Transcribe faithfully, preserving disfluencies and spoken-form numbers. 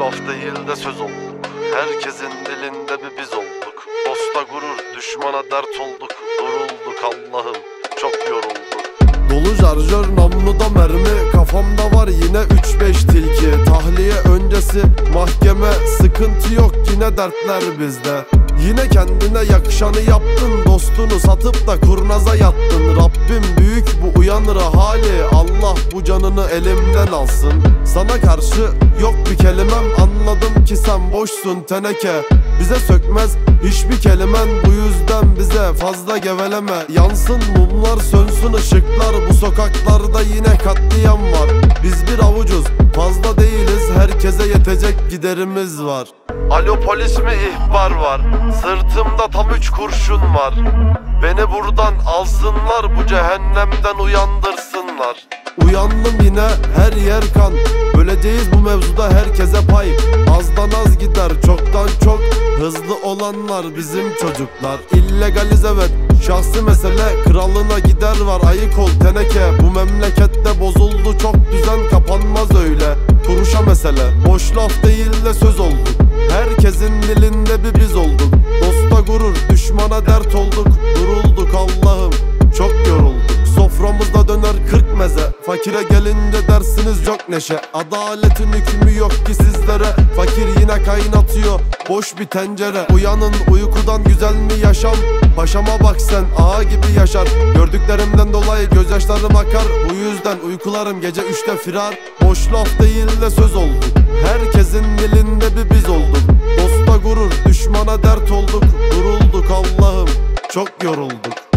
laf değil de söz olduk. Herkesin dilinde bir biz olduk. Dosta gurur, düşmana dert olduk. Durulduk Allah'ım, çok yorulduk. Dolu şarjör, namluda mermi, kafamda var yine üç beş tilki. Tahliye öncesi mahkeme, sıkıntı yok yine dertler bizde. Yine kendine yakışanı yaptın, dostunu satıp da kurnaza yattın. Rabbim büyük bu uyanır hali, Allah bu canını elimden alsın. Sana karşı yok bir kelimem, anladım ki sen boşsun teneke. Bize sökmez hiçbir kelimen, bu yüzden bize fazla geveleme. Yansın mumlar, sönsün ışıklar, bu sokaklarda yine katliam var. Biz bir avucuz, fazla değiliz, herkese yetecek giderimiz var. Alo polis mi, ihbar var? Sırtımda tam üç kurşun var. Beni buradan alsınlar, bu cehennemden uyandırsınlar. Uyandım yine her yer kan, böleceğiz bu mevzuda herkese pay. Azdan az gider, çoktan çok, hızlı olanlar bizim çocuklar. İllegaliz evet, şahsi mesele, kralına gider var, ayık ol teneke. Bu memlekette bozuldu çok düzen, kapanmaz öyle kuruşa mesele. Boş laf değil de söz olduk, herkesin dilinde bir biz olduk. Dosta gurur, düşmana dert olduk. Durulduk Allah'ım, çok yorulduk. Soframızda döner kırk meze, fakire gelince dersiniz yok neşe. Adaletin hükmü yok ki sizlere, fakir yine kaynatıyor boş bir tencere. Uyanın uykudan, güzel mi yaşam? Paşama bak sen, ağa gibi yaşar. Gördüklerimden dolayı gözyaşlarım akar, bu yüzden uykularım gece üçte firar. Boş laf değil de söz olduk, herkesin dilinde bir biz olduk. Dosta gurur, düşmana dert olduk. Durulduk Allah'ım, çok yorulduk.